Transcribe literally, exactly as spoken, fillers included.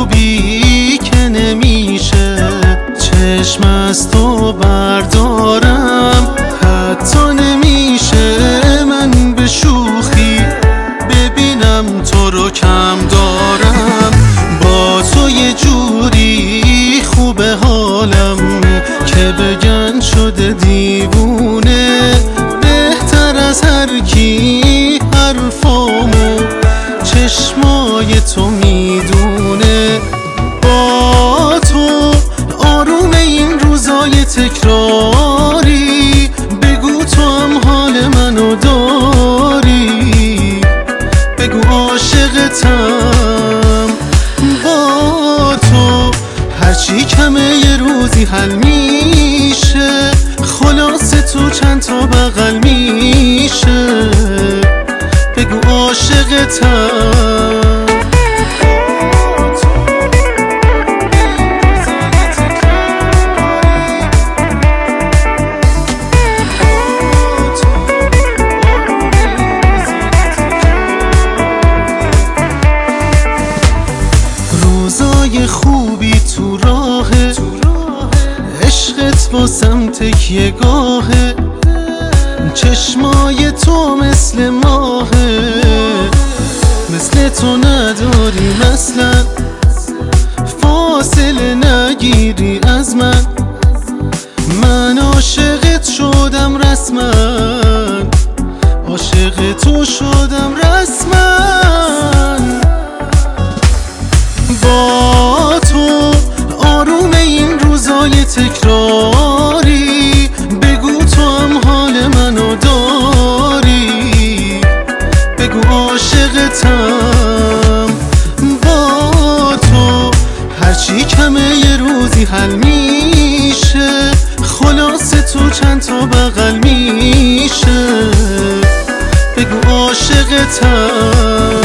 خوبی که نمیشه چشم از تو بردارم، حتی نمیشه من به شوخی ببینم تو رو کم دارم. با تو یه جوری خوبه حالم که بگن شده دیوونه، بهتر از هر کی حرفامو چشمای تو میدونه. با تو آروم این روزای تکراری، بگو تو هم حال منو داری، بگو عاشقتم. با تو هرچی کمه یه روزی حل میشه، خلاصه تو چند تا بغل میشه، بگو عاشقتم. روزای خوبی تو راهه، عشقت واسم تکیه گاهه، چشمای تو مثل ماهه، مثل تو نداری مثلا، فاصله نگیری از من، من عاشقت شدم رسما، عاشق تو شدم رسما. با تو آروم این روزای تکراری، بگو تو هم حال منو داری، بگو عاشقتم. با تو هرچی کمه یه روزی حل میشه، خلاصه تو چند تا بغل میشه، بگو عاشقتم.